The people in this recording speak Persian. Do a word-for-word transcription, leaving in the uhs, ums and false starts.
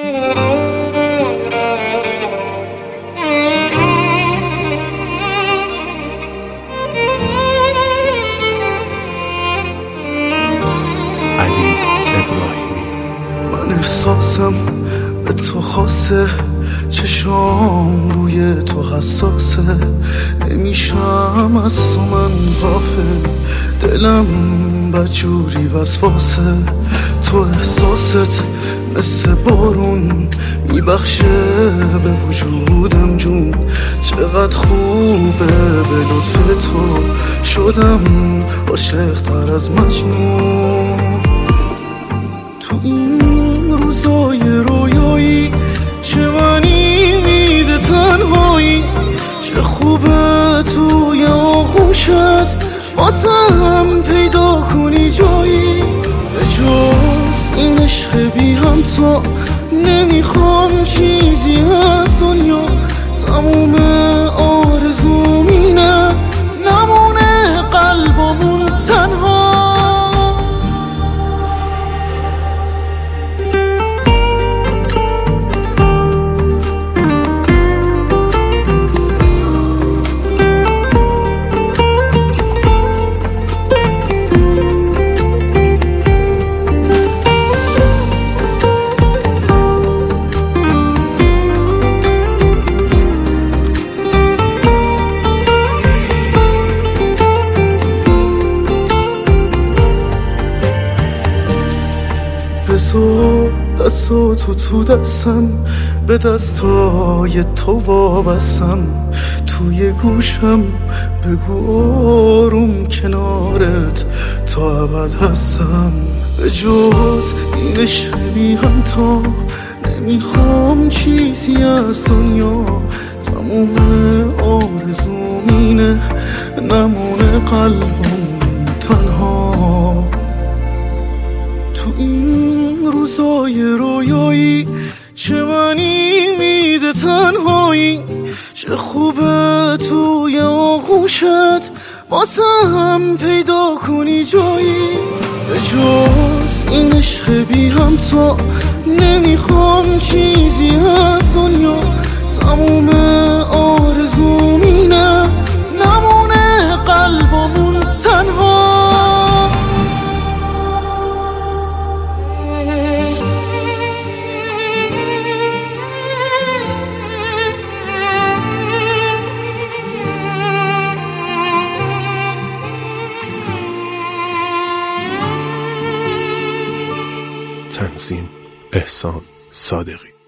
علی ابراهیمی. من احساسم به تو خاصه، چشام روی تو حساسه، نمیشم از تو من غافل، دلم بجوری وسواسه. تو احساست مثل بارون میبخشه به وجودم جون، چقدر خوبه به لطف تو شدم عاشق تر از مجنون. تو این روزای رویایی چه معنی میده تنهایی، چه خوبه توی آغوشت واسم پیدا کنی جایی، به جز این عشق بی همتا نمیخوام چیزی از دنیا، تموم آرزوم اینه نمونه قلبمون تنها. بذار دستو تو تو دستم، به دستای تو وابستم، توی گوشم بگو آروم کنارت تا ابد هستم، به جز این عشق بی همتا نمیخوام چیزی از دنیا، تموم آرزوم اینه نمونه قلبم تنها. تو این روزای رویایی چه معنی میده تنهایی، چه خوبه توی آغوشت واسم پیدا کنی جایی، به جز این عشق بی همتا نمیخوام چیزی از دنیا، تموم آرزوم اینه نمونه قلبمون تنها. تنظیم احسان صادقی.